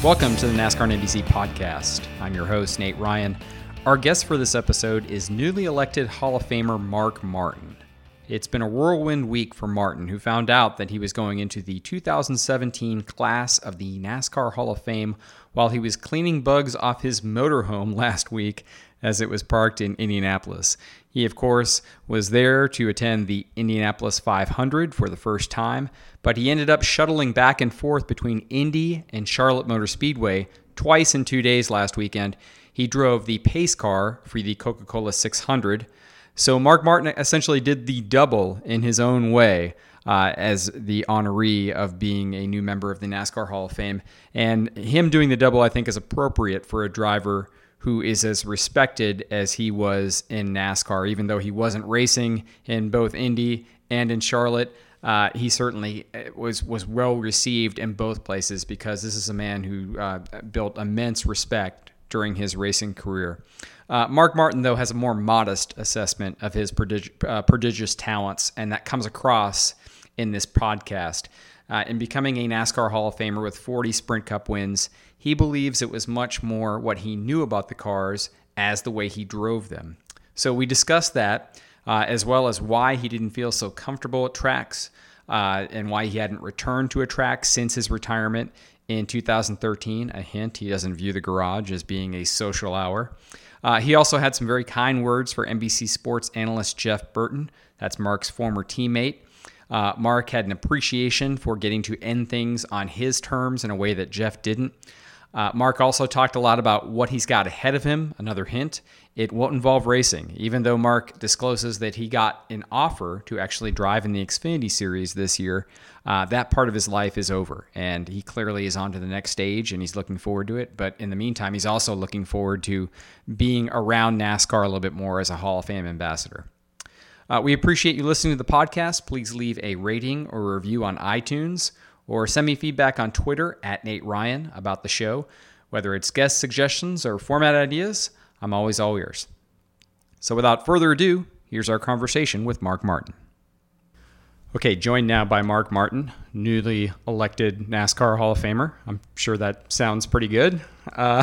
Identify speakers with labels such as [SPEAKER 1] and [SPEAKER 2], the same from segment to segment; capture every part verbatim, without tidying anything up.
[SPEAKER 1] Welcome to the NASCAR and N B C podcast. I'm your host, Nate Ryan. Our guest for this episode is newly elected Hall of Famer Mark Martin. It's been a whirlwind week for Martin, who found out that he was going into the two thousand seventeen class of the NASCAR Hall of Fame while he was cleaning bugs off his motorhome last week as it was parked in Indianapolis. He, of course, was there to attend the Indianapolis five hundred for the first time, but he ended up shuttling back and forth between Indy and Charlotte Motor Speedway twice in two days last weekend. He drove the pace car for the Coca-Cola six hundred. So Mark Martin essentially did the double in his own way uh, as the honoree of being a new member of the NASCAR Hall of Fame. And him doing the double, I think, is appropriate for a driver who is as respected as he was in NASCAR. Even though he wasn't racing in both Indy and in Charlotte, uh, he certainly was was well received in both places because this is a man who uh, built immense respect during his racing career. Uh, Mark Martin, though, has a more modest assessment of his prodig- uh, prodigious talents, and that comes across in this podcast. Uh, in becoming a NASCAR Hall of Famer with forty Sprint Cup wins, he believes it was much more what he knew about the cars as the way he drove them. So we discussed that, uh, as well as why he didn't feel so comfortable at tracks, uh, and why he hadn't returned to a track since his retirement in two thousand thirteen. A hint, he doesn't view the garage as being a social hour. Uh, he also had some very kind words for N B C Sports analyst Jeff Burton. That's Mark's former teammate. Uh, Mark had an appreciation for getting to end things on his terms in a way that Jeff didn't. Uh, Mark also talked a lot about what he's got ahead of him. Another hint, it won't involve racing. Even though Mark discloses that he got an offer to actually drive in the Xfinity Series this year, uh, that part of his life is over. And he clearly is on to the next stage, and he's looking forward to it. But in the meantime, he's also looking forward to being around NASCAR a little bit more as a Hall of Fame ambassador. Uh, we appreciate you listening to the podcast. Please leave a rating or review on iTunes, or send me feedback on Twitter at Nate Ryan about the show. Whether it's guest suggestions or format ideas, I'm always all ears. So without further ado, here's our conversation with Mark Martin. Okay, joined now by Mark Martin, newly elected NASCAR Hall of Famer. I'm sure that sounds pretty good. Uh,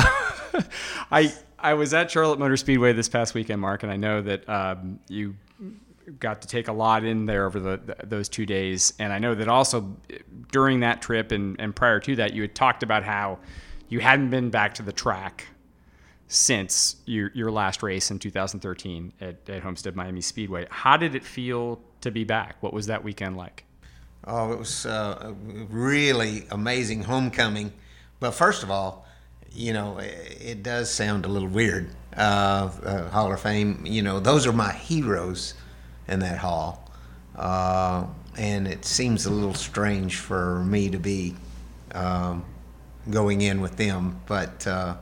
[SPEAKER 1] I I was at Charlotte Motor Speedway this past weekend, Mark, and I know that um, you got to take a lot in there over the, the, those two days. And I know that also during that trip and, and prior to that, you had talked about how you hadn't been back to the track since your, your last race in two thousand thirteen at, at Homestead Miami Speedway. How did it feel to be back? What was that weekend like?
[SPEAKER 2] Oh, it was uh, a really amazing homecoming. But first of all, you know, it, it does sound a little weird. Uh, uh, Hall of Fame, you know, those are my heroes in that hall, uh, and it seems a little strange for me to be um, going in with them, but uh,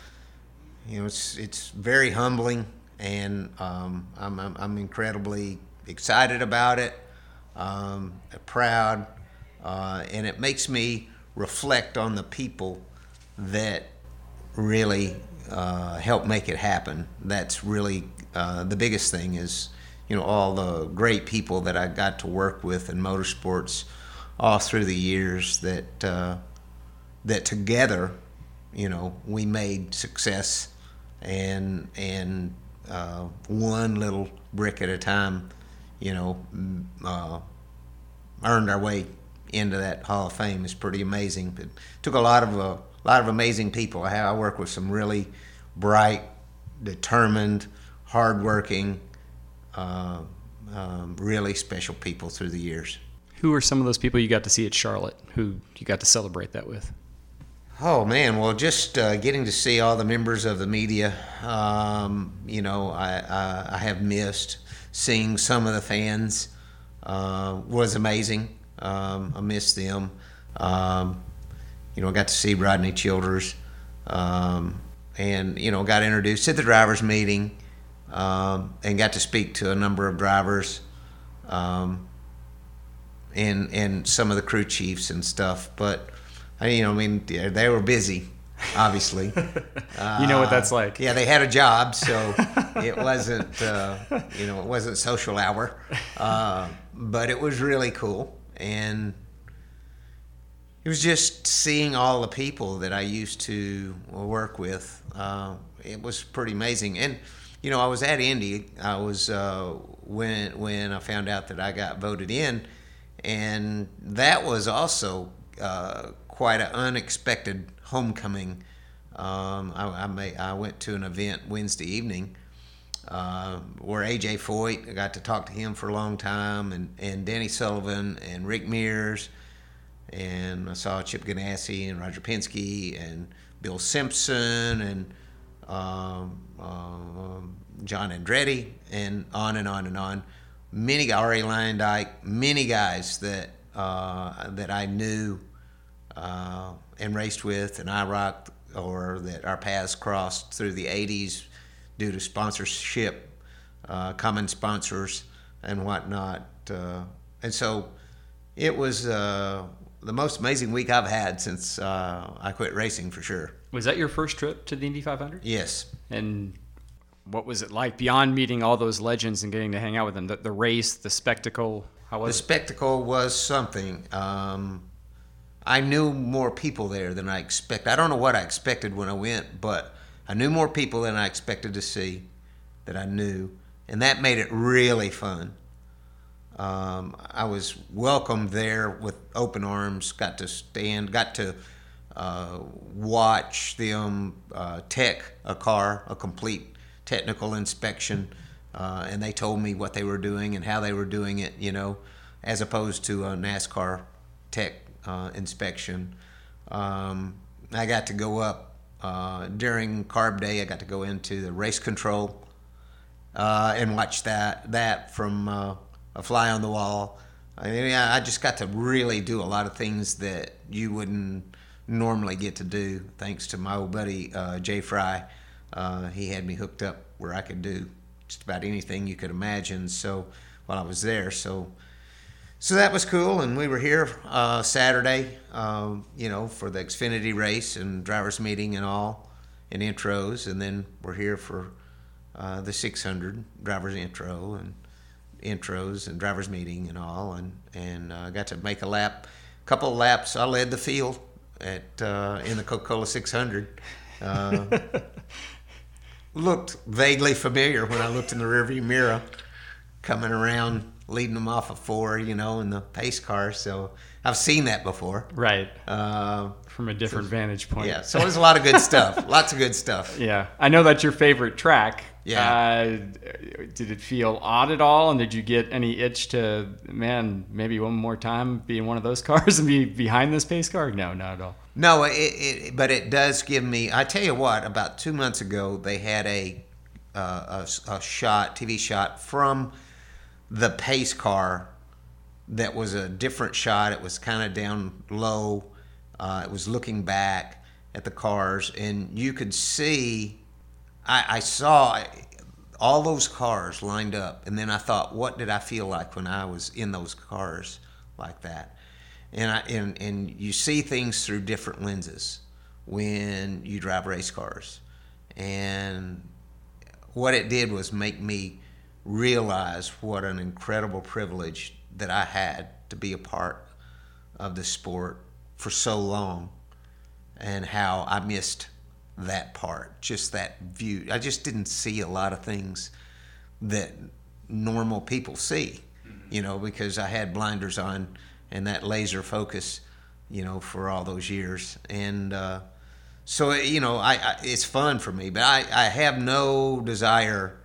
[SPEAKER 2] you know, it's it's very humbling, and um, I'm, I'm I'm incredibly excited about it, um, proud, uh, and it makes me reflect on the people that really uh, help make it happen. That's really uh, the biggest thing is, you know, all the great people that I got to work with in motorsports all through the years that uh, that together, you know, we made success and and uh, one little brick at a time, you know, uh, earned our way into that Hall of Fame. Is pretty amazing. It took a lot of a lot of amazing people. I, have, I work with some really bright, determined, hardworking, Uh, um, really special people through the years.
[SPEAKER 1] Who are some of those people you got to see at Charlotte who you got to celebrate that with?
[SPEAKER 2] Oh, man. Well, just uh, getting to see all the members of the media, um, you know, I, I, I have missed. Seeing some of the fans uh, was amazing. Um, I missed them. Um, you know, I got to see Rodney Childers um, and, you know, got introduced at the drivers' meeting. Um, and got to speak to a number of drivers um, and and some of the crew chiefs and stuff. But, I, you know, I mean, they were busy, obviously. uh,
[SPEAKER 1] you know what that's like.
[SPEAKER 2] Yeah, they had a job, so it wasn't, uh, you know, it wasn't social hour. Uh, but it was really cool. And it was just seeing all the people that I used to work with. Uh, it was pretty amazing. And, you know, I was at Indy. I was uh, when when I found out that I got voted in, and that was also uh, quite an unexpected homecoming. Um, I, I, may, I went to an event Wednesday evening uh, where A J Foyt, I got to talk to him for a long time, and, and Danny Sullivan and Rick Mears, and I saw Chip Ganassi and Roger Penske and Bill Simpson and um, uh, John Andretti, and on and on and on. Many, R A Lyondike, many guys that uh, that I knew uh, and raced with, and I rocked, or that our paths crossed through the eighties due to sponsorship, uh, common sponsors and whatnot. Uh, and so it was uh, the most amazing week I've had since uh, I quit racing, for sure.
[SPEAKER 1] Was that your first trip to the Indy five hundred?
[SPEAKER 2] Yes.
[SPEAKER 1] And what was it like beyond meeting all those legends and getting to hang out with them? The, the race, the spectacle, how was
[SPEAKER 2] the
[SPEAKER 1] it?
[SPEAKER 2] The spectacle was something. Um, I knew more people there than I expected. I don't know what I expected when I went, but I knew more people than I expected to see, that I knew, and that made it really fun. Um, I was welcomed there with open arms, got to stand, got to uh, watch them uh, tech a car, a complete technical inspection, uh, and they told me what they were doing and how they were doing it, you know, as opposed to a NASCAR tech Uh, inspection. Um, I got to go up uh, during Carb Day. I got to go into the race control uh, and watch that that from uh, a fly on the wall. I mean, I just got to really do a lot of things that you wouldn't normally get to do, thanks to my old buddy uh, Jay Fry. Uh, he had me hooked up where I could do just about anything you could imagine. So while I was there, so. So that was cool, and we were here uh, Saturday, uh, you know, for the Xfinity race and drivers meeting and all, and intros, and then we're here for uh, the six hundred drivers intro and intros and drivers meeting and all, and and uh, got to make a lap, a couple of laps. I led the field at uh, in the Coca-Cola six hundred. Uh, looked vaguely familiar when I looked in the rearview mirror, coming around, leading them off of four, you know, in the pace car. So I've seen that before.
[SPEAKER 1] Right.
[SPEAKER 2] Uh,
[SPEAKER 1] From a different
[SPEAKER 2] so,
[SPEAKER 1] vantage point.
[SPEAKER 2] Yeah. So there's a lot of good stuff. Lots of good stuff.
[SPEAKER 1] Yeah. I know that's your favorite track.
[SPEAKER 2] Yeah.
[SPEAKER 1] Uh, did it feel odd at all? And did you get any itch to, man, maybe one more time be in one of those cars and be behind this pace car? No, not at all.
[SPEAKER 2] No, it, it, but it does give me, I tell you what, about two months ago, they had a, uh, a, a shot, T V shot from the pace car that was a different shot. It was kind of down low. Uh, it was looking back at the cars, and you could see, I, I saw all those cars lined up, and then I thought, what did I feel like when I was in those cars like that? And I and, and you see things through different lenses when you drive race cars. And what it did was make me realize what an incredible privilege that I had to be a part of the sport for so long, and how I missed that part, just that view. I just didn't see a lot of things that normal people see, you know, because I had blinders on and that laser focus, you know, for all those years. And uh, so, you know, I, I it's fun for me, but I, I have no desire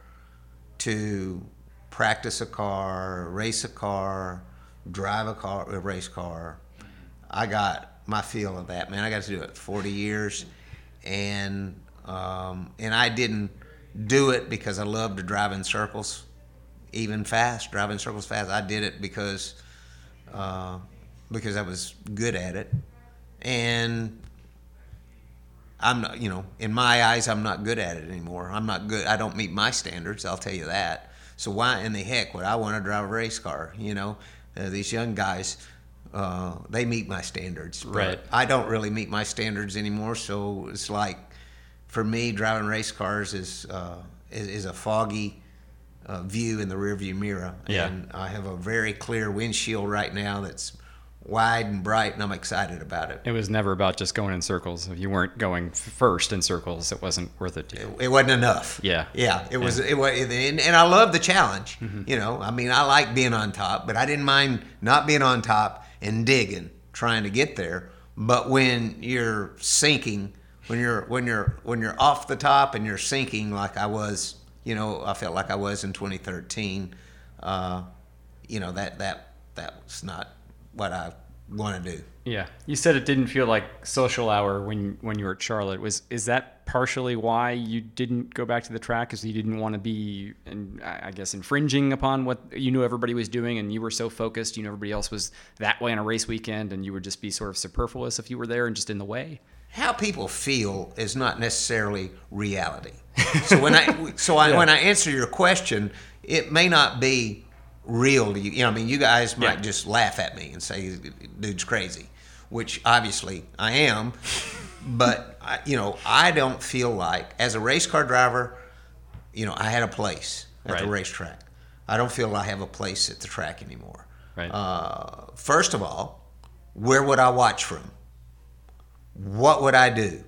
[SPEAKER 2] to practice a car, race a car, drive a car, a race car. I got my feel of that, man. I got to do it forty years, and um, and I didn't do it because I love to drive in circles, even fast, drive in circles fast. I did it because uh, because I was good at it, and I'm not, you know, in my eyes, I'm not good at it anymore. I'm not good. I don't meet my standards. I'll tell you that. So why in the heck would I want to drive a race car? You know, uh, these young guys, uh, they meet my standards. But
[SPEAKER 1] right.
[SPEAKER 2] I don't really meet my standards anymore. So it's like, for me, driving race cars is uh, is, is a foggy uh, view in the rearview mirror.
[SPEAKER 1] Yeah.
[SPEAKER 2] And I have a very clear windshield right now that's wide and bright, and I'm excited about it.
[SPEAKER 1] It was never about just going in circles. If you weren't going first in circles, it wasn't worth it to you.
[SPEAKER 2] It, it wasn't enough.
[SPEAKER 1] Yeah.
[SPEAKER 2] Yeah. It
[SPEAKER 1] yeah.
[SPEAKER 2] was, it was, and, and I love the challenge. Mm-hmm. You know, I mean, I like being on top, but I didn't mind not being on top and digging, trying to get there. But when you're sinking, when you're, when you're, when you're off the top and you're sinking like I was, you know, I felt like I was in twenty thirteen, uh, you know, that, that, that was not what I want to do.
[SPEAKER 1] Yeah. You said it didn't feel like social hour when when you were at Charlotte. Was is that partially why you didn't go back to the track? Because you didn't want to be, in, I guess, infringing upon what you knew everybody was doing, and you were so focused, you know, everybody else was that way on a race weekend, and you would just be sort of superfluous if you were there and just in the way?
[SPEAKER 2] How people feel is not necessarily reality. So when I so I, yeah. when I answer your question, it may not be real to you. You know, I mean, you guys might yeah. just laugh at me and say, dude's crazy, which obviously I am. But, I, you know, I don't feel like, as a race car driver, you know, I had a place at right. the racetrack. I don't feel I have a place at the track anymore.
[SPEAKER 1] Right.
[SPEAKER 2] Uh, first of all, where would I watch from? What would I do?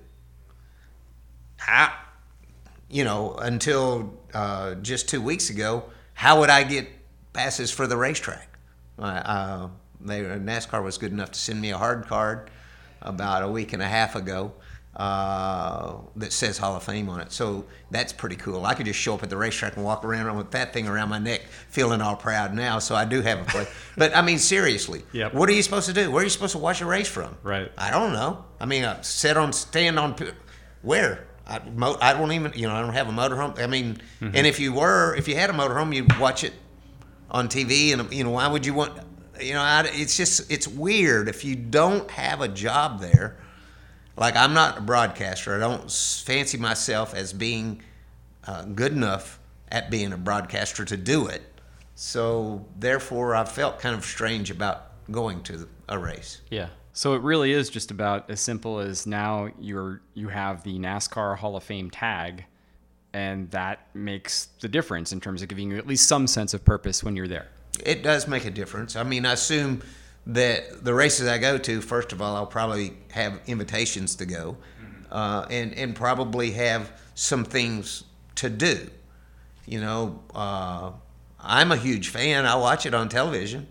[SPEAKER 2] How, you know, until uh, just two weeks ago, how would I get passes for the racetrack? Uh, uh, they, NASCAR was good enough to send me a hard card about a week and a half ago uh, that says Hall of Fame on it. So that's pretty cool. I could just show up at the racetrack and walk around with that thing around my neck, feeling all proud now. So I do have a place. But I mean, seriously,
[SPEAKER 1] yep.
[SPEAKER 2] what are you supposed to do? Where are you supposed to watch a race from?
[SPEAKER 1] Right.
[SPEAKER 2] I don't know. I mean, I sit on, stand on, where? I, I don't even, you know, I don't have a motorhome. I mean, mm-hmm. and if you were, if you had a motorhome, you'd watch it on T V, and you know, why would you want, you know, I, it's just, it's weird if you don't have a job there. Like, I'm not a broadcaster. I don't fancy myself as being uh, good enough at being a broadcaster to do it. So therefore, I felt kind of strange about going to a race.
[SPEAKER 1] Yeah. So it really is just about as simple as now you're you have the NASCAR Hall of Fame tag, and that makes the difference in terms of giving you at least some sense of purpose when you're there.
[SPEAKER 2] It does make a difference. I mean, I assume that the races I go to, first of all, I'll probably have invitations to go, uh, and and probably have some things to do. You know, uh, I'm a huge fan. I watch it on television,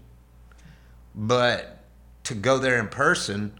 [SPEAKER 2] but to go there in person,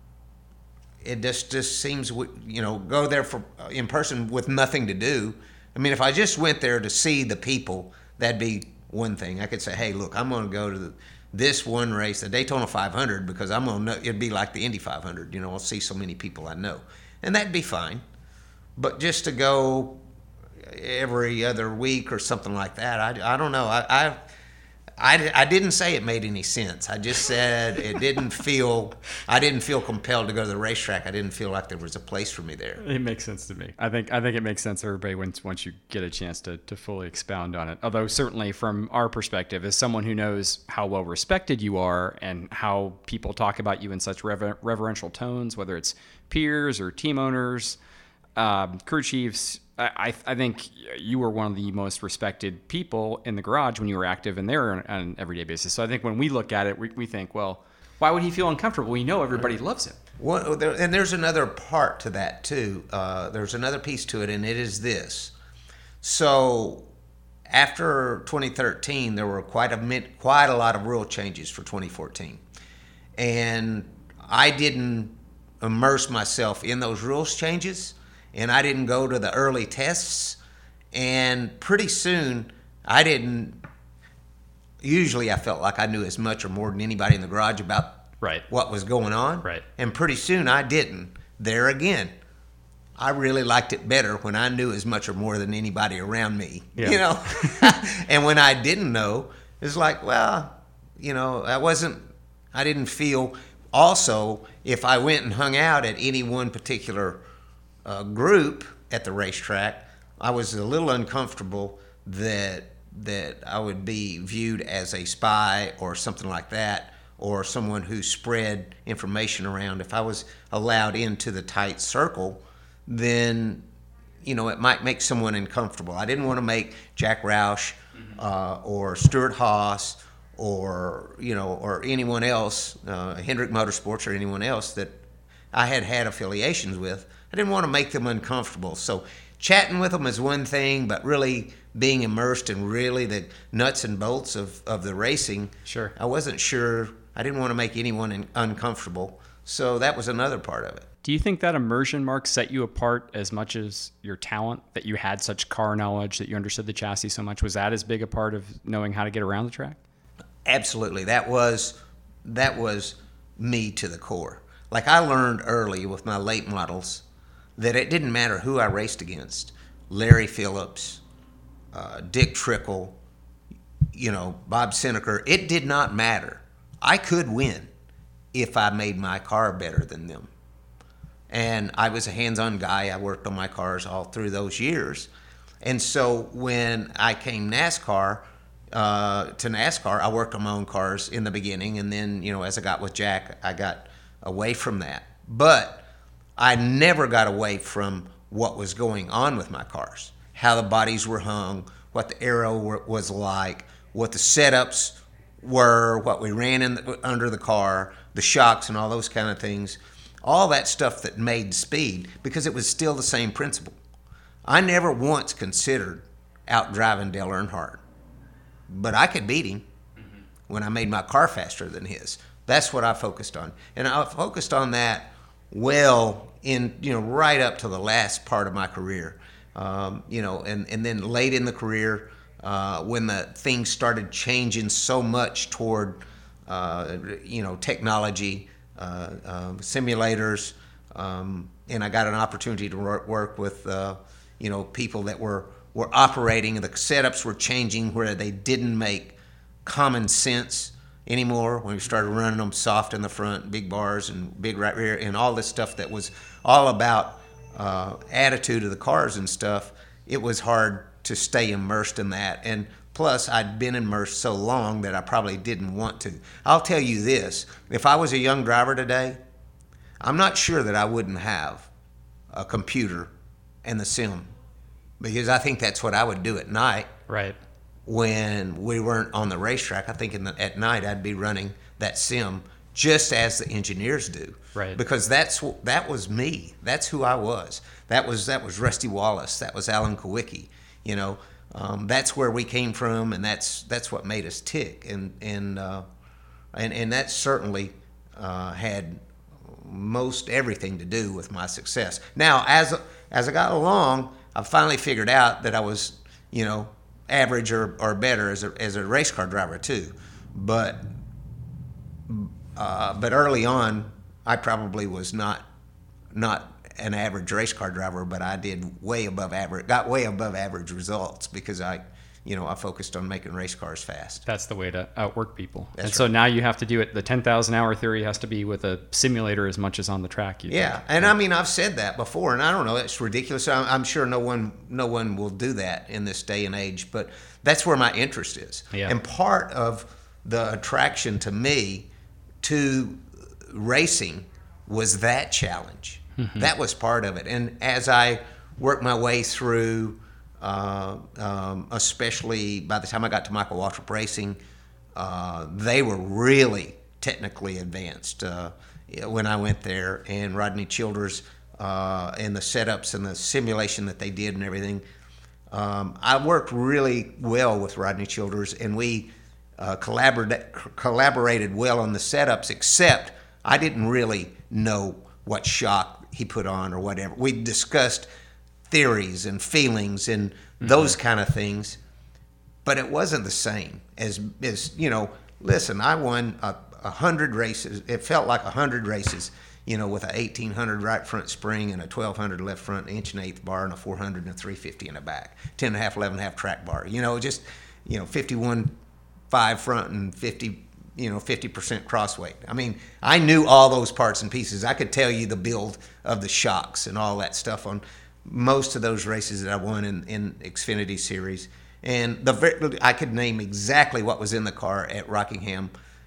[SPEAKER 2] it just just seems, you know, go there for in person with nothing to do. I mean, if I just went there to see the people, that'd be one thing. I could say, hey, look, I'm going to go to the, this one race, the Daytona five hundred, because I'm going to know, it'd be like the Indy five hundred. You know, I'll see so many people I know. And that'd be fine. But just to go every other week or something like that, I, I don't know. I, I I, I didn't say it made any sense. I just said it didn't feel, I didn't feel compelled to go to the racetrack. I didn't feel like there was a place for me there.
[SPEAKER 1] It makes sense to me. I think I think it makes sense to everybody once once you get a chance to, to fully expound on it. Although certainly from our perspective, as someone who knows how well respected you are and how people talk about you in such rever- reverential tones, whether it's peers or team owners, um, crew chiefs, I, I think you were one of the most respected people in the garage when you were active and there on an everyday basis. So I think when we look at it, we, we think, well, why would he feel uncomfortable? We know everybody loves him.
[SPEAKER 2] Well, there, and there's another part to that, too. Uh, there's another piece to it, and it is this. So after twenty thirteen, there were quite a, quite a lot of rule changes for twenty fourteen. And I didn't immerse myself in those rules changes, and I didn't go to the early tests, and pretty soon I didn't, usually I felt like I knew as much or more than anybody in the garage about
[SPEAKER 1] right.
[SPEAKER 2] what was going on.
[SPEAKER 1] Right.
[SPEAKER 2] And pretty soon I didn't. There again, I really liked it better when I knew as much or more than anybody around me, yeah. you know? And when I didn't know, it's like, well, you know, I wasn't, I didn't feel, also, if I went and hung out at any one particular Uh, group at the racetrack, I was a little uncomfortable that that I would be viewed as a spy or something like that, or someone who spread information around. If I was allowed into the tight circle, then, you know, it might make someone uncomfortable. I didn't want to make Jack Roush uh, or Stuart Haas or you know, or anyone else, uh, Hendrick Motorsports or anyone else that I had had affiliations with. I didn't want to make them uncomfortable. So chatting with them is one thing, but really being immersed in really the nuts and bolts of, of the racing,
[SPEAKER 1] sure.
[SPEAKER 2] I wasn't sure. I didn't want to make anyone in, uncomfortable. So that was another part of it.
[SPEAKER 1] Do you think that immersion, Mark, set you apart as much as your talent, that you had such car knowledge, that you understood the chassis so much? Was that as big a part of knowing how to get around the track?
[SPEAKER 2] Absolutely. That was that was me to the core. Like I learned early with my late models that it didn't matter who I raced against. Larry Phillips, uh, Dick Trickle, you know, Bob Seneker. It did not matter. I could win if I made my car better than them. And I was a hands-on guy. I worked on my cars all through those years. And so when I came NASCAR, uh, to NASCAR, I worked on my own cars in the beginning. And then, you know, as I got with Jack, I got away from that. But I never got away from what was going on with my cars, how the bodies were hung, what the aero were, was like, what the setups were, what we ran in the, under the car, the shocks and all those kind of things. All that stuff that made speed, because it was still the same principle. I never once considered out-driving Dale Earnhardt, but I could beat him mm-hmm. when I made my car faster than his. That's what I focused on. And I focused on that well in, you know, right up to the last part of my career. Um, you know, and, and then late in the career, uh, when the things started changing so much toward, uh, you know, technology, Uh, um, simulators, um, and I got an opportunity to work, work with, uh, you know, people that were, were operating, and the setups were changing where they didn't make common sense anymore when we started running them soft in the front, big bars and big right rear, and all this stuff that was all about uh, attitude of the cars and stuff. It was hard to stay immersed in that, and plus, I'd been immersed so long that I probably didn't want to. I'll tell you this, if I was a young driver today, I'm not sure that I wouldn't have a computer and the sim, because I think that's what I would do at night.
[SPEAKER 1] Right.
[SPEAKER 2] When we weren't on the racetrack, I think in the, at night I'd be running that sim just as the engineers do.
[SPEAKER 1] Right.
[SPEAKER 2] Because that's that was me. That's who I was. That was that was Rusty Wallace. That was Alan Kawicki. You know. Um, that's where we came from, and that's that's what made us tick, and and uh, and and that certainly uh, had most everything to do with my success. Now, as as I got along, I finally figured out that I was, you know, average or, or better as a as a race car driver too, but uh, but early on, I probably was not not. an average race car driver, but I did way above average, got way above average results because I, you know, I focused on making race cars fast.
[SPEAKER 1] That's the way to outwork people.
[SPEAKER 2] That's
[SPEAKER 1] and
[SPEAKER 2] right.
[SPEAKER 1] So now you have to do it. The ten thousand hour theory has to be with a simulator as much as on the track. You
[SPEAKER 2] yeah.
[SPEAKER 1] think.
[SPEAKER 2] And I mean, I've said that before, and I don't know, it's ridiculous. I'm, I'm sure no one, no one will do that in this day and age, but that's where my interest is.
[SPEAKER 1] Yeah.
[SPEAKER 2] And part of the attraction to me to racing was that challenge. Mm-hmm. That was part of it. And as I worked my way through, uh, um, especially by the time I got to Michael Waltrip Racing, uh, they were really technically advanced uh, when I went there. And Rodney Childers uh, and the setups and the simulation that they did and everything. Um, I worked really well with Rodney Childers, and we uh, collaborated, collaborated well on the setups, except I didn't really know what shock he put on or whatever. We discussed theories and feelings and mm-hmm. those kind of things, but it wasn't the same as, as you know, listen, I won a, a hundred races. It felt like a hundred races, you know, with an eighteen hundred right front spring and a twelve hundred left front, inch and eighth bar, and a four hundred and a three fifty in the back, ten and a half, eleven and a half track bar, you know, just, you know, fifty-one five front and fifty, you know, fifty percent crossweight. I mean, I knew all those parts and pieces. I could tell you the build of the shocks and all that stuff on most of those races that I won in, in Xfinity Series. And the I could name exactly what was in the car at Rockingham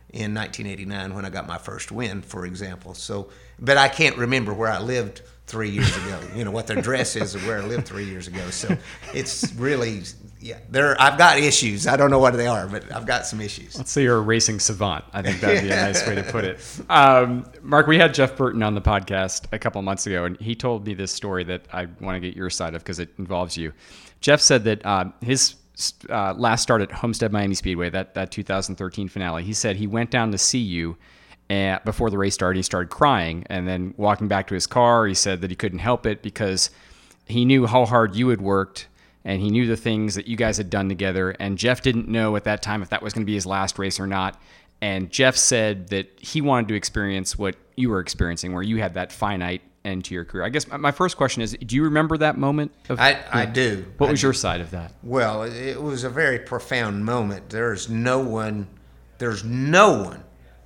[SPEAKER 2] in nineteen eighty-nine when I got my first win, for example. So, but I can't remember where I lived three years ago. You know what their address is, or where I lived three years ago. So it's really, yeah. There, I've got issues. I don't know what they are, but I've got some issues.
[SPEAKER 1] Let's say you're a racing savant. I think that'd be a nice way to put it. Um, Mark, we had Jeff Burton on the podcast a couple of months ago, and he told me this story that I want to get your side of because it involves you. Jeff said that uh, his uh, last start at Homestead Miami Speedway, that that two thousand thirteen finale, he said he went down to see you and before the race started. He started crying, and then walking back to his car, he said that he couldn't help it because he knew how hard you had worked, and he knew the things that you guys had done together. And Jeff didn't know at that time if that was going to be his last race or not. And Jeff said that he wanted to experience what you were experiencing, where you had that finite end to your career. I guess my first question is, do you remember that moment? Of,
[SPEAKER 2] I, I do.
[SPEAKER 1] What
[SPEAKER 2] I
[SPEAKER 1] was
[SPEAKER 2] do.
[SPEAKER 1] your side of that?
[SPEAKER 2] Well, it was a very profound moment. There's no one, there's no one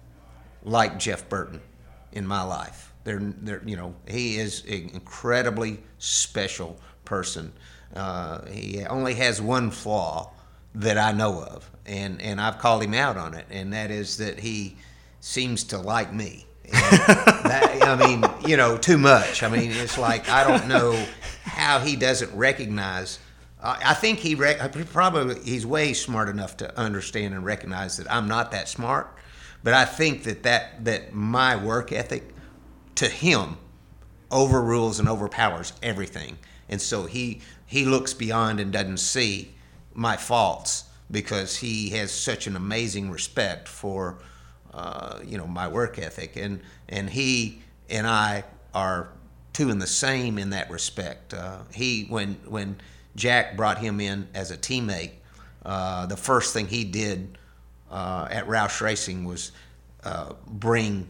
[SPEAKER 2] like Jeff Burton in my life. They're, they're, you know, he is an incredibly special person. Uh, he only has one flaw that I know of, and, and I've called him out on it, and that is that he seems to like me. And that, I mean, you know, too much. I mean, it's like I don't know how he doesn't recognize. Uh, I think he rec- probably he's way smart enough to understand and recognize that I'm not that smart. But I think that, that that my work ethic to him overrules and overpowers everything. And so he he looks beyond and doesn't see my faults because he has such an amazing respect for uh, you know my work ethic. And and he and I are two in the same in that respect. Uh, he when when Jack brought him in as a teammate, uh, the first thing he did Uh, at Roush Racing was uh, bring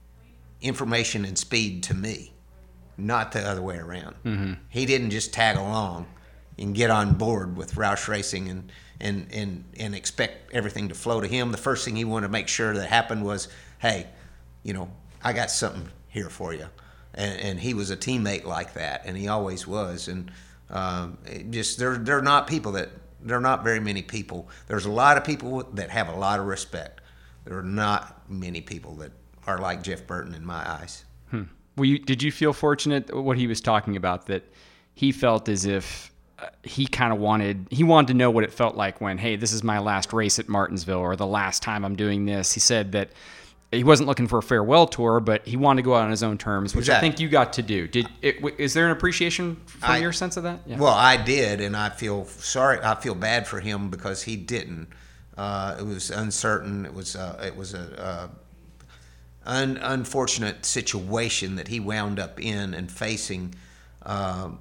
[SPEAKER 2] information and speed to me, not the other way around. Mm-hmm. He didn't just tag along and get on board with Roush Racing and, and, and, and expect everything to flow to him. The first thing he wanted to make sure that happened was, hey, you know, I got something here for you. And, and he was a teammate like that, and he always was. And um, it just they're, they're not people that There are not very many people. There's a lot of people that have a lot of respect. There are not many people that are like Jeff Burton in my eyes.
[SPEAKER 1] Hmm. Well, you, did you feel fortunate what he was talking about, that he felt as if uh, he kind of wanted, he wanted to know what it felt like when, hey, this is my last race at Martinsville, or the last time I'm doing this. He said that he wasn't looking for a farewell tour, but he wanted to go out on his own terms, which exactly. I think you got to do. Did it, is there an appreciation from I, your sense of that?
[SPEAKER 2] Yeah. Well, I did, and I feel sorry. I feel bad for him because he didn't. Uh, it was uncertain. It was uh, it was a uh, un, unfortunate situation that he wound up in and facing. Um,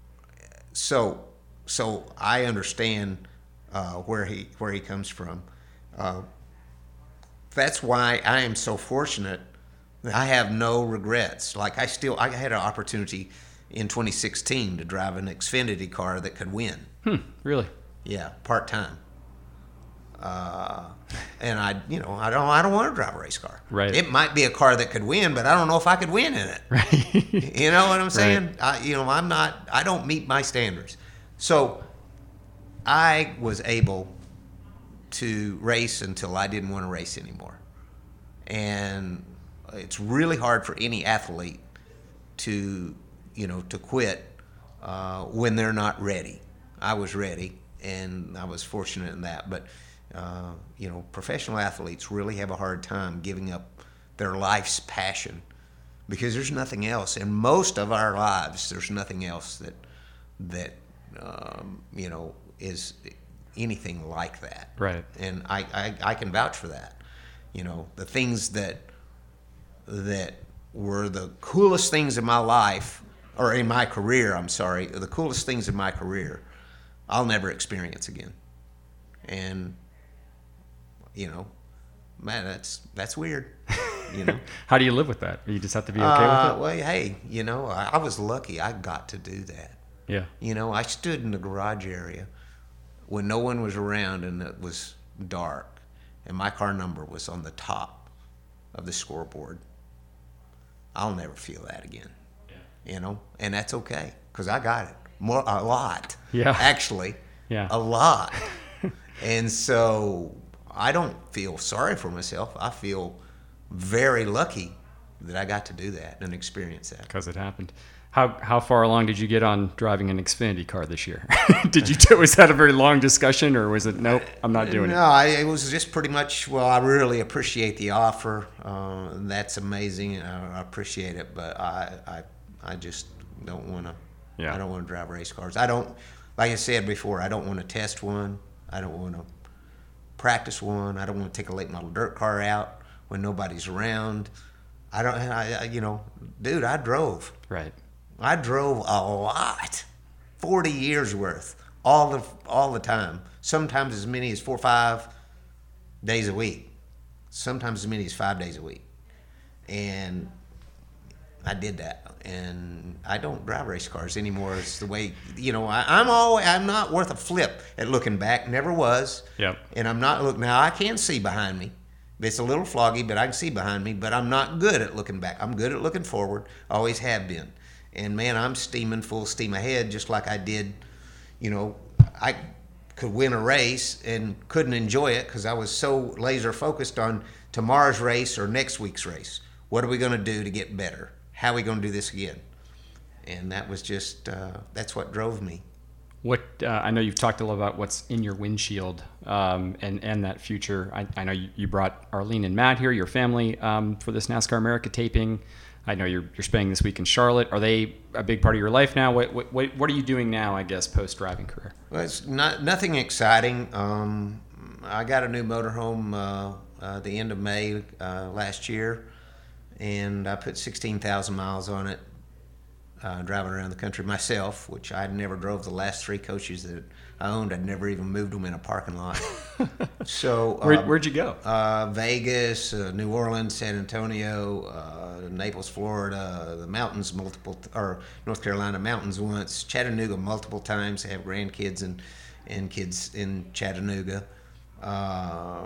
[SPEAKER 2] so so I understand uh, where he where he comes from. Uh, That's why I am so fortunate that I have no regrets. Like I still, I had an opportunity in twenty sixteen to drive an Xfinity car that could win.
[SPEAKER 1] Hmm, really?
[SPEAKER 2] Yeah, part time. Uh, and I, you know, I don't, I don't want to drive a race car.
[SPEAKER 1] Right.
[SPEAKER 2] It might be a car that could win, but I don't know if I could win in it.
[SPEAKER 1] Right.
[SPEAKER 2] You know what I'm saying?
[SPEAKER 1] Right.
[SPEAKER 2] I, you know, I'm not, I don't meet my standards. So I was able to race until I didn't want to race anymore. And it's really hard for any athlete to, you know, to quit uh, when they're not ready. I was ready, and I was fortunate in that. But, uh, you know, professional athletes really have a hard time giving up their life's passion because there's nothing else. In most of our lives, there's nothing else that, that um, you know, is anything like that.
[SPEAKER 1] Right.
[SPEAKER 2] And I, I, I can vouch for that. You know, the things that that were the coolest things in my life, or in my career, I'm sorry, the coolest things in my career, I'll never experience again. And, you know, man, that's that's weird. You know.
[SPEAKER 1] How do you live with that? You just have to be okay
[SPEAKER 2] uh,
[SPEAKER 1] with it?
[SPEAKER 2] Well, hey, you know, I, I was lucky. I got to do that.
[SPEAKER 1] Yeah.
[SPEAKER 2] You know, I stood in the garage area when no one was around and it was dark, and my car number was on the top of the scoreboard. I'll never feel that again. Yeah. You know, and that's okay because I got it more a lot.
[SPEAKER 1] Yeah.
[SPEAKER 2] Actually.
[SPEAKER 1] Yeah.
[SPEAKER 2] A lot. And so I don't feel sorry for myself. I feel very lucky that I got to do that and experience that.
[SPEAKER 1] Because it happened. How how far along did you get on driving an Xfinity car this year? Did you was that a very long discussion, or was it nope, I'm not doing
[SPEAKER 2] no,
[SPEAKER 1] it?
[SPEAKER 2] No, I, it was just pretty much. Well, I really appreciate the offer. Uh, that's amazing. I, I appreciate it, but I I, I just don't want to. Yeah. I don't want to drive race cars. I don't. Like I said before, I don't want to test one. I don't want to practice one. I don't want to take a late model dirt car out when nobody's around. I don't. I, I you know, dude, I drove.
[SPEAKER 1] Right.
[SPEAKER 2] I drove a lot, forty years worth, all the all the time. Sometimes as many as four or five days a week. Sometimes as many as five days a week. And I did that. And I don't drive race cars anymore. It's the way, you know, I, I'm always, I'm not worth a flip at looking back. Never was.
[SPEAKER 1] Yep.
[SPEAKER 2] And I'm not look now. I can see behind me. It's a little foggy, but I can see behind me. But I'm not good at looking back. I'm good at looking forward. Always have been. And man, I'm steaming full steam ahead, just like I did. You know, I could win a race and couldn't enjoy it because I was so laser focused on tomorrow's race or next week's race. What are we going to do to get better? How are we going to do this again? And that was just uh, that's what drove me.
[SPEAKER 1] What uh, I know you've talked a lot about what's in your windshield um, and and that future. I, I know you, you brought Arlene and Matt here, your family, um, for this NASCAR America taping. I know you're you're spending this week in Charlotte. Are they a big part of your life now? What what what are you doing now? I guess post driving career.
[SPEAKER 2] Well, it's not nothing exciting. Um, I got a new motorhome uh, uh, the end of May uh, last year, and I put sixteen thousand miles on it, uh, driving around the country myself. Which I never drove the last three coaches that I owned. I'd never even moved them in a parking lot. So
[SPEAKER 1] Where,
[SPEAKER 2] um,
[SPEAKER 1] where'd you go?
[SPEAKER 2] Uh, Vegas, uh, New Orleans, San Antonio, uh, Naples, Florida, the mountains multiple, t- or North Carolina mountains once, Chattanooga multiple times. I have grandkids and and kids in Chattanooga. Uh,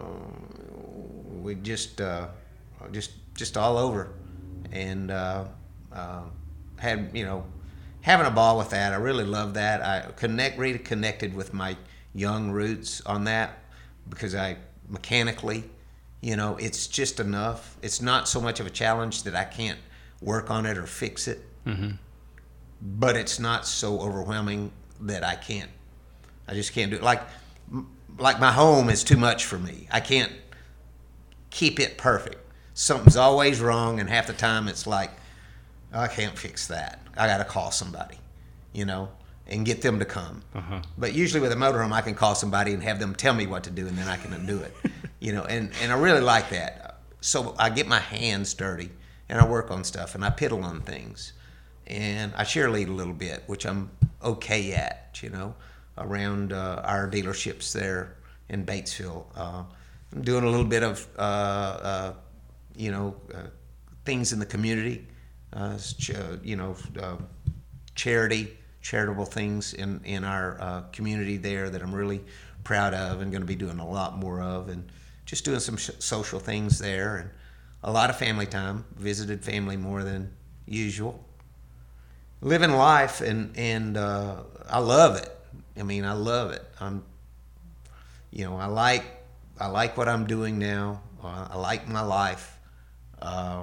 [SPEAKER 2] we just uh, just just all over, and uh, uh, had you know having a ball with that. I really love that. I connect really connected with my young roots on that. Because I mechanically, you know, it's just enough. It's not so much of a challenge that I can't work on it or fix it.
[SPEAKER 1] Mm-hmm.
[SPEAKER 2] But it's not so overwhelming that I can't. I just can't do it. Like, like my home is too much for me. I can't keep it perfect. Something's always wrong, and half the time it's like, I can't fix that. I got to call somebody, you know. And get them to come. Uh-huh. But usually with a motorhome, I can call somebody and have them tell me what to do, and then I can do it. You know, and, and I really like that. So I get my hands dirty, and I work on stuff, and I piddle on things. And I cheerlead a little bit, which I'm okay at, you know, around uh, our dealerships there in Batesville. Uh, I'm doing a little bit of, uh, uh, you know, uh, things in the community, uh, you know, uh, charity, charitable things in, in our uh, community there that I'm really proud of and going to be doing a lot more of, and just doing some sh- social things there, and a lot of family time, visited family more than usual. Living life, and, and uh, I love it. I mean, I love it. I'm, you know, I like, I like what I'm doing now. Uh, I like my life. Uh,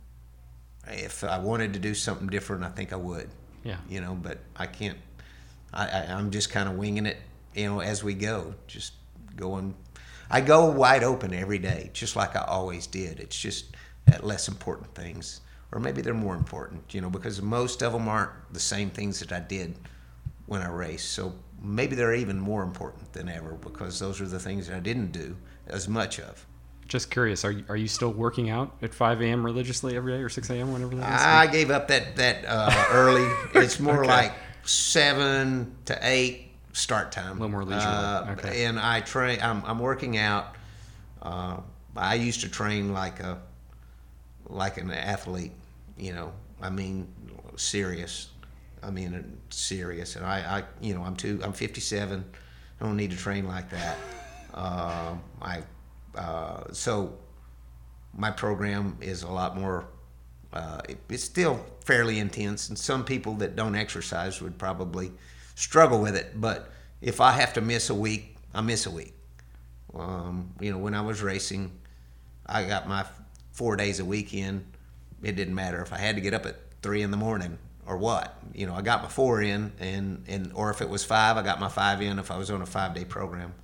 [SPEAKER 2] if I wanted to do something different, I think I would.
[SPEAKER 1] Yeah.
[SPEAKER 2] You know, but I can't. I, I I'm just kind of winging it, you know, as we go. Just going. I go wide open every day, just like I always did. It's just at less important things, or maybe they're more important, you know, because most of them aren't the same things that I did when I raced. So maybe they're even more important than ever because those are the things that I didn't do as much of.
[SPEAKER 1] Just curious, are you, are you still working out at five a.m. religiously every day, or six a.m., whenever that is?
[SPEAKER 2] I gave up that, that uh, early. It's more
[SPEAKER 1] Okay.
[SPEAKER 2] like seven to eight start time.
[SPEAKER 1] A little more leisurely.
[SPEAKER 2] Uh,
[SPEAKER 1] Okay.
[SPEAKER 2] And I train. I'm, I'm working out. Uh, I used to train like a like an athlete. You know, I mean, serious. I mean, serious. And I, I you know, I'm too. I'm fifty-seven. I don't need to train like that. Uh, I. Uh, so my program is a lot more, uh, it, it's still fairly intense, and some people that don't exercise would probably struggle with it, but if I have to miss a week, I miss a week. Um, you know, when I was racing, I got my four days a week in. It didn't matter if I had to get up at three in the morning or what. You know, I got my four in, and, and or if it was five, I got my five in if I was on a five-day program.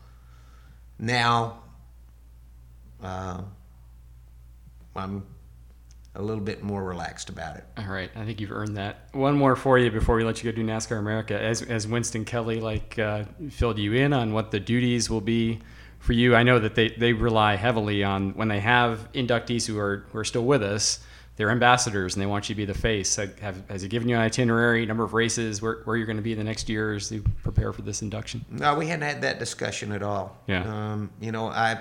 [SPEAKER 2] Now, uh, I'm a little bit more relaxed about it.
[SPEAKER 1] All right. I think you've earned that. One more for you before we let you go do NASCAR America. As as Winston Kelly like uh, filled you in on what the duties will be for you, I know that they, they rely heavily on when they have inductees who are who are still with us, they're ambassadors and they want you to be the face. Have, has he given you an itinerary, number of races, where, where you're going to be the next year as you prepare for this induction?
[SPEAKER 2] No, we hadn't had that discussion at all.
[SPEAKER 1] Yeah.
[SPEAKER 2] Um, you know, I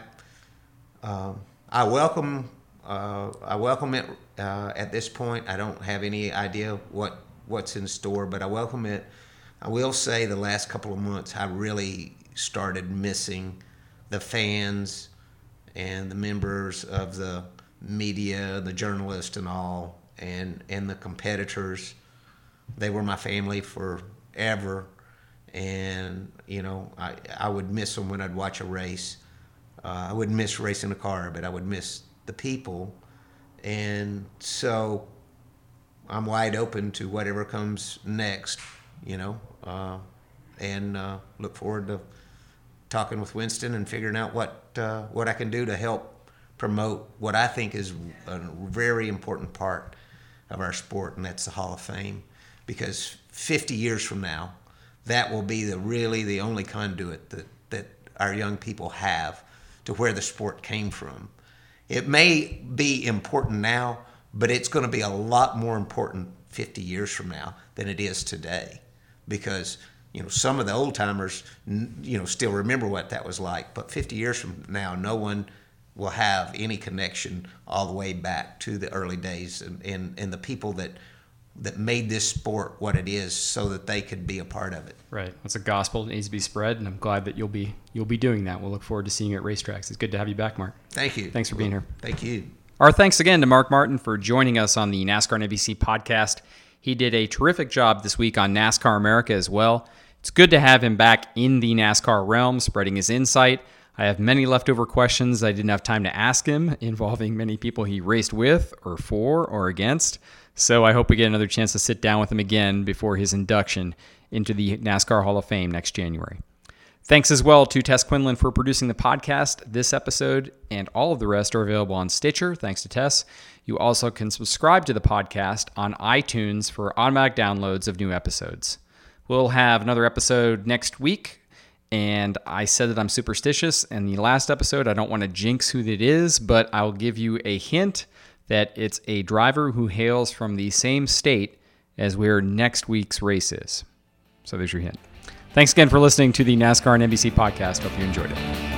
[SPEAKER 2] uh, I welcome uh, I welcome it uh, at this point. I don't have any idea what what's in store, but I welcome it. I will say the last couple of months I really started missing the fans and the members of the media, the journalists and all, and, and the competitors. They were my family forever. And, you know, I, I would miss them when I'd watch a race. Uh, I wouldn't miss racing a car, but I would miss the people. And so I'm wide open to whatever comes next, you know, uh, and uh, look forward to talking with Winston and figuring out what uh, what I can do to help promote what I think is a very important part of our sport, and that's the Hall of Fame. Because fifty years from now, that will be the really the only conduit that, that our young people have to where the sport came from. It may be important now, but it's going to be a lot more important fifty years from now than it is today, because you know some of the old timers you know still remember what that was like, but fifty years from now, no one will have any connection all the way back to the early days and, and, and the people that that made this sport what it is, so that they could be a part of it.
[SPEAKER 1] Right. It's a gospel that needs to be spread, and I'm glad that you'll be you'll be doing that. We'll look forward to seeing you at racetracks. It's good to have you back, Mark.
[SPEAKER 2] Thank you.
[SPEAKER 1] Thanks for being here.
[SPEAKER 2] Thank you.
[SPEAKER 1] Our thanks again to Mark Martin for joining us on the NASCAR and N B C podcast. He did a terrific job this week on NASCAR America as well. It's good to have him back in the NASCAR realm, spreading his insight. I have many leftover questions I didn't have time to ask him, involving many people he raced with or for or against. So I hope we get another chance to sit down with him again before his induction into the NASCAR Hall of Fame next January. Thanks as well to Tess Quinlan for producing the podcast. This episode and all of the rest are available on Stitcher. Thanks to Tess. You also can subscribe to the podcast on iTunes for automatic downloads of new episodes. We'll have another episode next week. And I said that I'm superstitious in the last episode. I don't want to jinx who it is, but I'll give you a hint that it's a driver who hails from the same state as where next week's race is. So there's your hint. Thanks again for listening to the NASCAR and N B C podcast. Hope you enjoyed it.